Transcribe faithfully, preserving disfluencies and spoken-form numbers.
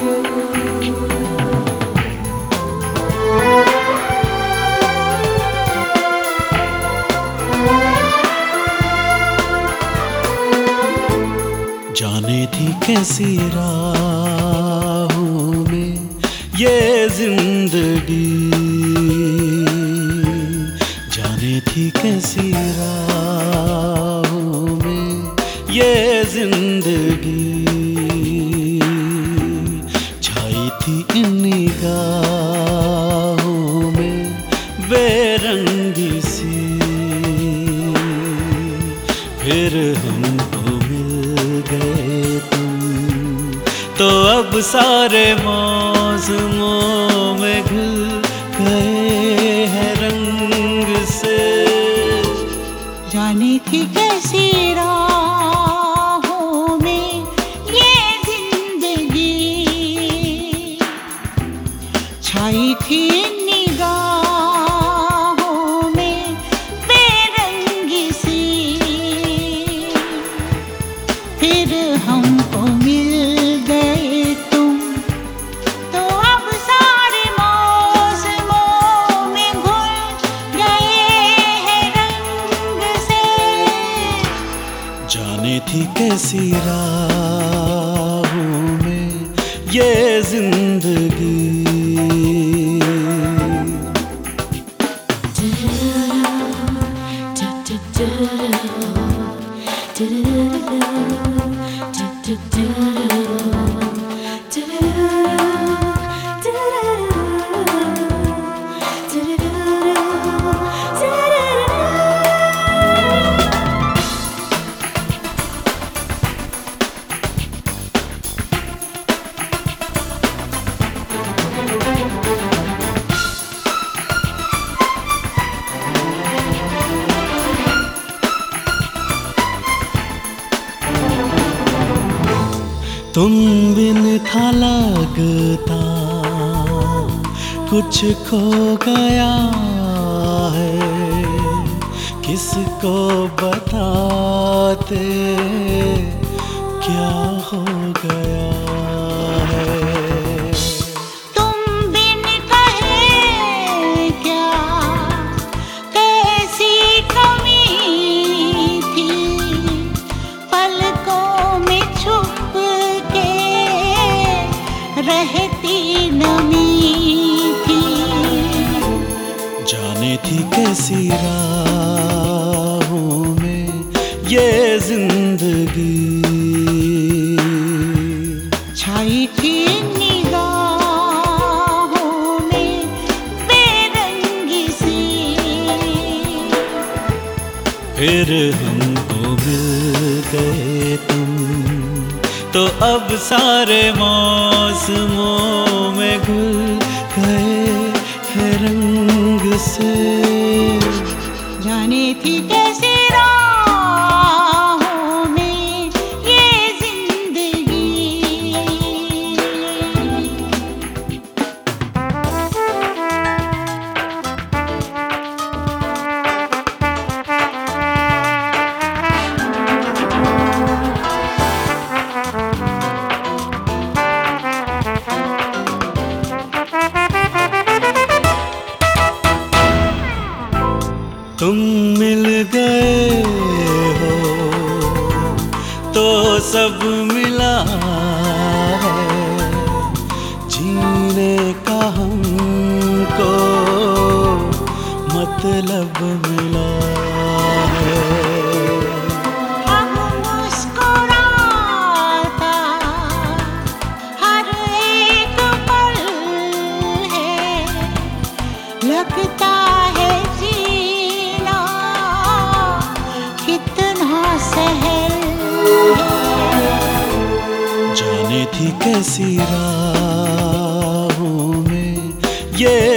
जाने थी कैसी राहों में ये जिंदगी, जाने थी कैसी राहों में ये जिंदगी, छाई थी इन निगाहों में बेरंगी सी, फिर हमको मिल गए तुम तो अब सारे मौसमों में घुल गए हैं रंग से। जाने थी कैसी राहों में ये जिंदगी, छाई थी निगाहों में बेरंगी सी, फिर हमको मिल गए तुम तो अब सारे मौसमों में घुल गए हैं रंग से। जाने थी कैसी राहों में ये जिंदगी। तुम बिन था लगता कुछ खो गया है, किसको बताते क्या हो गया है। तुम बिन कहे क्या कैसी कमी थी, पलकों में छुप रहती नमी थी। जाने थी कैसी राहों में ये जिंदगी, छाई थी निगाहों में बेरंगी सी, फिर हमको मिल गए तुम तो अब सारे मौसमों में घुल गए हैं रंग से। जाने थी कैसी राहों में ये जिंदगी। तुम मिल गए हो तो सब मिला है, जीने का हमको मतलब मिला है। हम मुस्कुराता हर एक पल है, लगता है जाने थी कैसी राहों में ये